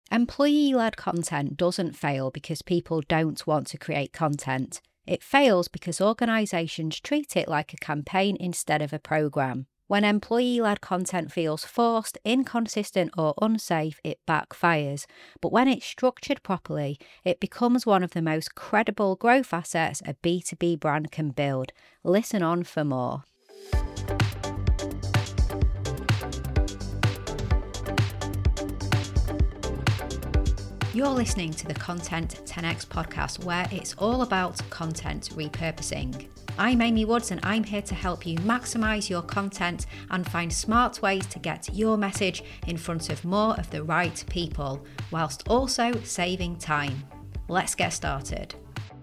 Employee-led content doesn't fail because people don't want to create content. It fails because organisations treat it like a campaign instead of a programme. When employee-led content feels forced, inconsistent or unsafe, it backfires. But when it's structured properly, it becomes one of the most credible growth assets a B2B brand can build. Listen on for more. You're listening to the Content 10x podcast, where it's all about content repurposing. I'm Amy Woods, and I'm here to help you maximise your content and find smart ways to get your message in front of more of the right people, whilst also saving time. Let's get started.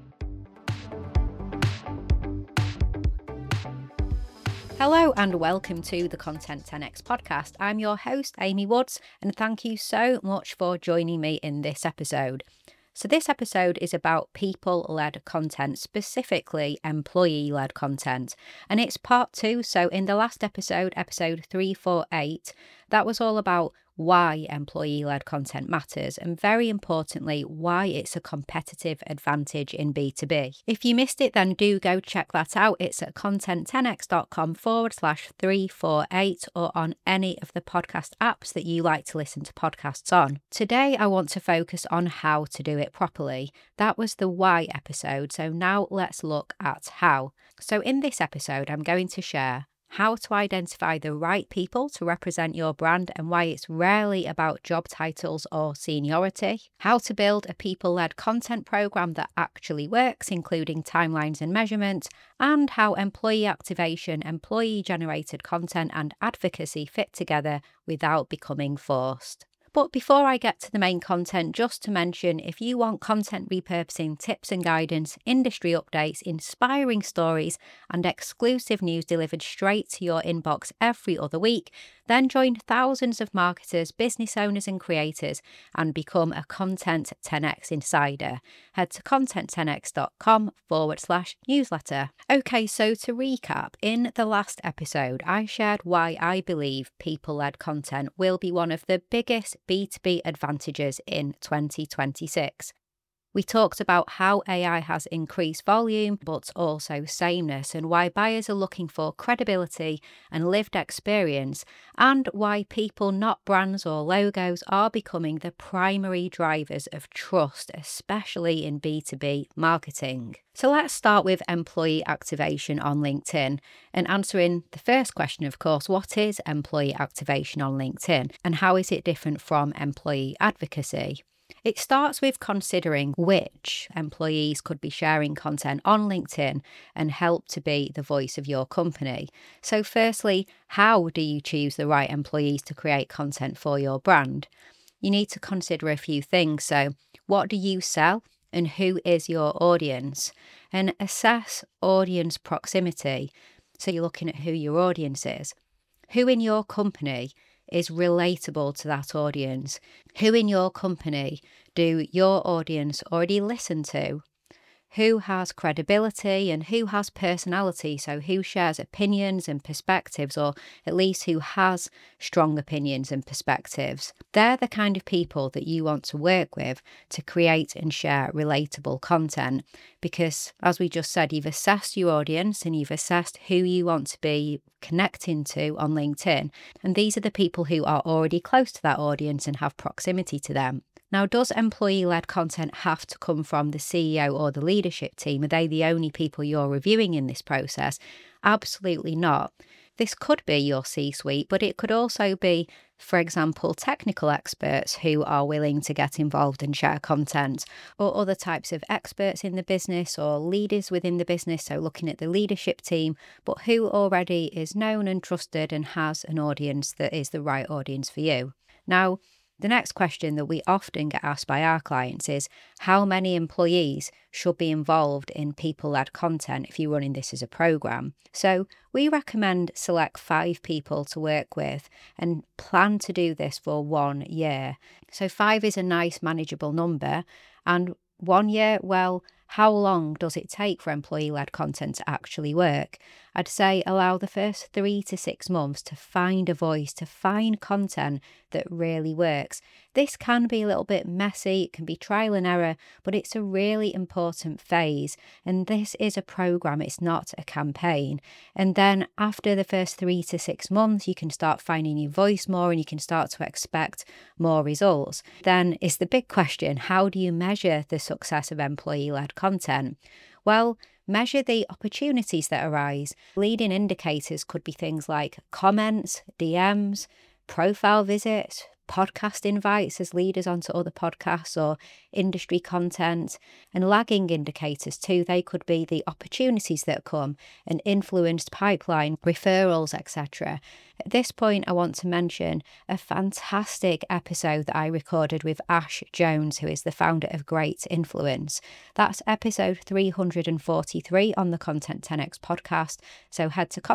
Hello and welcome to the Content 10x podcast. I'm your host, Amy Woods, and thank you so much for joining me in this episode. So this episode is about people-led content, specifically employee-led content, and it's part 2. So in the last episode 348, that was all about why employee-led content matters, and very importantly, why it's a competitive advantage in B2B. If you missed it, then do go check that out. It's at content10x.com/348 or on any of the podcast apps that you like to listen to podcasts on. Today, I want to focus on how to do it properly. That was the why episode, so now let's look at how. So in this episode, I'm going to share how to identify the right people to represent your brand and why it's rarely about job titles or seniority, how to build a people-led content program that actually works, including timelines and measurement, and how employee activation, employee-generated content, and advocacy fit together without becoming forced. But before I get to the main content, just to mention, if you want content repurposing tips and guidance, industry updates, inspiring stories, and exclusive news delivered straight to your inbox every other week, then join thousands of marketers, business owners, and creators and become a Content 10x insider. Head to content10x.com/newsletter. Okay, so to recap, in the last episode, I shared why I believe people-led content will be one of the biggest B2B advantages in 2026. We talked about how AI has increased volume, but also sameness, and why buyers are looking for credibility and lived experience, and why people, not brands or logos, are becoming the primary drivers of trust, especially in B2B marketing. So let's start with employee activation on LinkedIn and answering the first question, of course, what is employee activation on LinkedIn and how is it different from employee advocacy? It starts with considering which employees could be sharing content on LinkedIn and help to be the voice of your company. So firstly, how do you choose the right employees to create content for your brand? You need to consider a few things. So what do you sell and who is your audience? And assess audience proximity. So you're looking at who your audience is. Who in your company is relatable to that audience? Who in your company do your audience already listen to? Who has credibility and who has personality? So who shares opinions and perspectives, or at least who has strong opinions and perspectives? They're the kind of people that you want to work with to create and share relatable content, because as we just said, you've assessed your audience and you've assessed who you want to be connecting to on LinkedIn. And these are the people who are already close to that audience and have proximity to them. Now, does employee-led content have to come from the CEO or the leadership team? Are they the only people you're reviewing in this process? Absolutely not. This could be your C-suite, but it could also be, for example, technical experts who are willing to get involved and share content, or other types of experts in the business or leaders within the business, so looking at the leadership team, but who already is known and trusted and has an audience that is the right audience for you. Now, the next question that we often get asked by our clients is how many employees should be involved in people-led content if you're running this as a program. So we recommend select 5 people to work with and plan to do this for 1 year. So 5 is a nice manageable number, and 1 year, well, How long does it take for employee-led content to actually work? I'd say allow the first 3 to 6 months to find a voice, to find content that really works. This can be a little bit messy, it can be trial and error, but it's a really important phase. And this is a program, it's not a campaign. And then after the first 3 to 6 months, you can start finding your voice more and you can start to expect more results. Then is the big question, how do you measure the success of employee-led content? Well, measure the opportunities that arise. Leading indicators could be things like comments, DMs, profile visits, podcast invites as leaders onto other podcasts or industry content, and lagging indicators too. They could be the opportunities that come, an influenced pipeline, referrals, etc. At this point, I want to mention a fantastic episode that I recorded with Ash Jones, who is the founder of Great Influence. That's episode 343 on the Content 10x podcast. So head to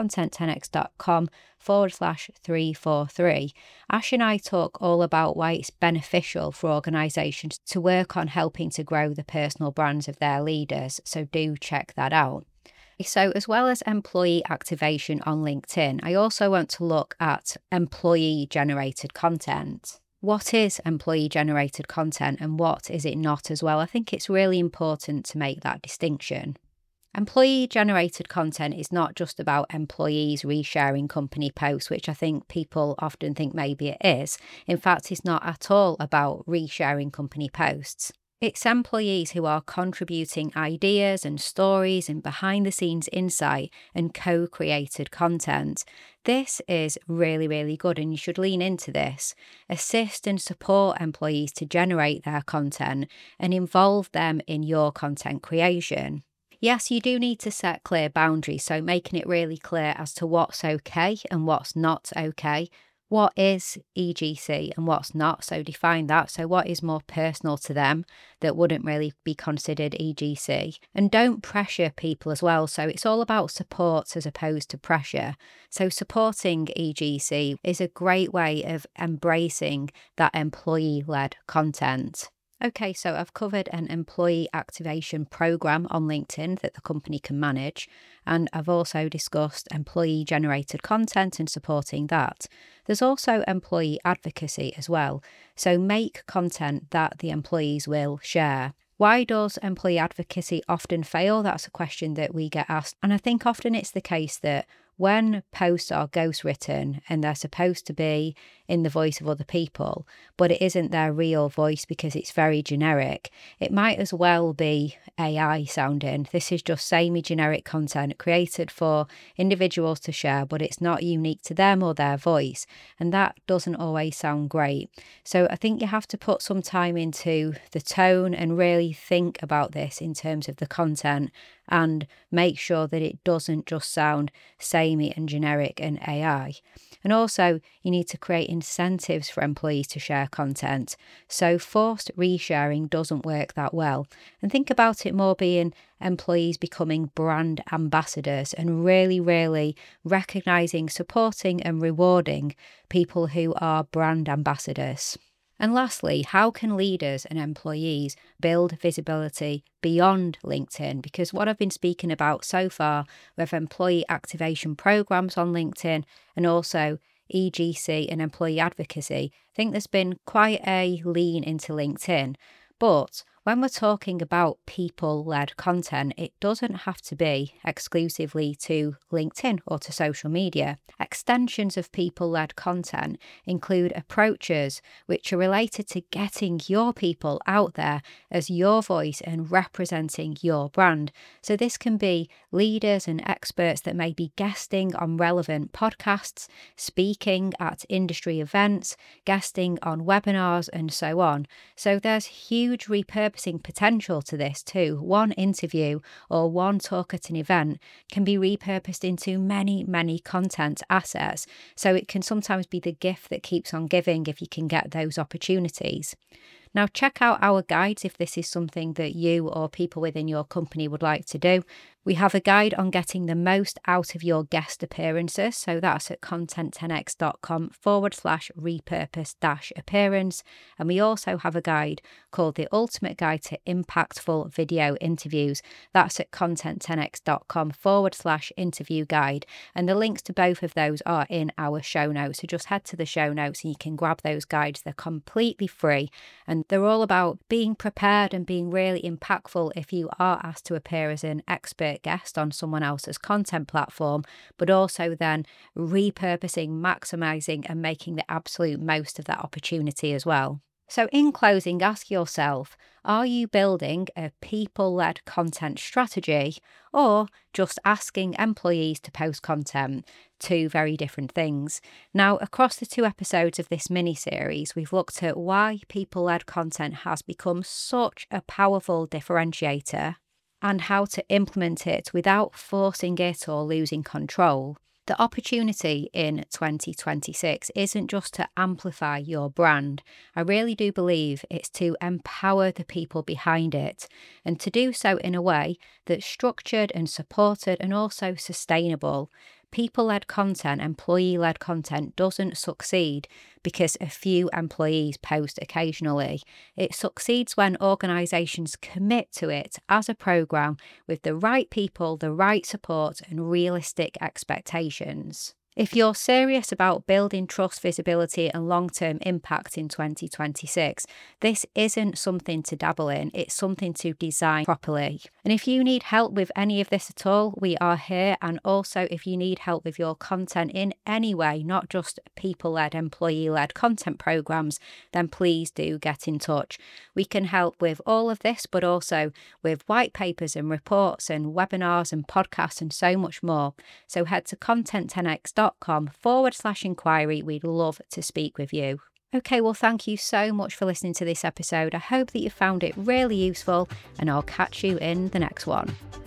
content10x.com/343. Ash and I talk all about why it's beneficial for organisations to work on helping to grow the personal brands of their leaders. So do check that out. So, as well as employee activation on LinkedIn, I also want to look at employee generated content. What is employee generated content and what is it not as well? I think it's really important to make that distinction. Employee generated content is not just about employees resharing company posts, which I think people often think maybe it is. In fact, it's not at all about resharing company posts. It's employees who are contributing ideas and stories and behind the scenes insight and co-created content. This is really, really good and you should lean into this. Assist and support employees to generate their content and involve them in your content creation. Yes, you do need to set clear boundaries, so making it really clear as to what's okay and what's not okay. What is EGC and what's not? So define that. So what is more personal to them that wouldn't really be considered EGC? And don't pressure people as well. So it's all about support as opposed to pressure. So supporting EGC is a great way of embracing that employee-led content. Okay, so I've covered an employee activation program on LinkedIn that the company can manage, and I've also discussed employee generated content and supporting that. There's also employee advocacy as well, so make content that the employees will share. Why does employee advocacy often fail? That's a question that we get asked, and I think often it's the case that when posts are ghostwritten and they're supposed to be in the voice of other people, but it isn't their real voice because it's very generic, it might as well be AI sounding. This is just semi-generic content created for individuals to share, but it's not unique to them or their voice, and that doesn't always sound great. So I think you have to put some time into the tone and really think about this in terms of the content and make sure that it doesn't just sound samey and generic and AI. And also, you need to create incentives for employees to share content. So forced resharing doesn't work that well. And think about it more being employees becoming brand ambassadors and really recognising, supporting and rewarding people who are brand ambassadors. And lastly, how can leaders and employees build visibility beyond LinkedIn? Because what I've been speaking about so far with employee activation programs on LinkedIn and also EGC and employee advocacy, I think there's been quite a lean into LinkedIn. But when we're talking about people-led content, it doesn't have to be exclusively to LinkedIn or to social media. Extensions of people-led content include approaches which are related to getting your people out there as your voice and representing your brand. So this can be leaders and experts that may be guesting on relevant podcasts, speaking at industry events, guesting on webinars, and so on. So there's huge repurposing potential to this too. One interview or one talk at an event can be repurposed into many content assets. So it can sometimes be the gift that keeps on giving if you can get those opportunities. Now, check out our guides if this is something that you or people within your company would like to do. We have a guide on getting the most out of your guest appearances, so that's at content10x.com/repurpose-appearance. And we also have a guide called The Ultimate Guide to Impactful Video Interviews. That's at content10x.com/interview guide. And the links to both of those are in our show notes. So just head to the show notes and you can grab those guides. They're completely free and they're all about being prepared and being really impactful if you are asked to appear as an expert guest on someone else's content platform, but also then repurposing, maximizing, and making the absolute most of that opportunity as well. So in closing, ask yourself, are you building a people-led content strategy or just asking employees to post content? Two very different things. Now, across the 2 episodes of this mini-series, we've looked at why people-led content has become such a powerful differentiator and how to implement it without forcing it or losing control. The opportunity in 2026 isn't just to amplify your brand. I really do believe it's to empower the people behind it and to do so in a way that's structured and supported and also sustainable. People-led content, employee-led content doesn't succeed because a few employees post occasionally. It succeeds when organisations commit to it as a programme with the right people, the right support and realistic expectations. If you're serious about building trust, visibility and long-term impact in 2026, this isn't something to dabble in, it's something to design properly. And if you need help with any of this at all, we are here. And also if you need help with your content in any way, not just people-led, employee-led content programs, then please do get in touch. We can help with all of this, but also with white papers and reports and webinars and podcasts and so much more. So head to content10x.com/inquiry. We'd love to speak with you. Okay, well, thank you so much for listening to this episode. I hope that you found it really useful and I'll catch you in the next one.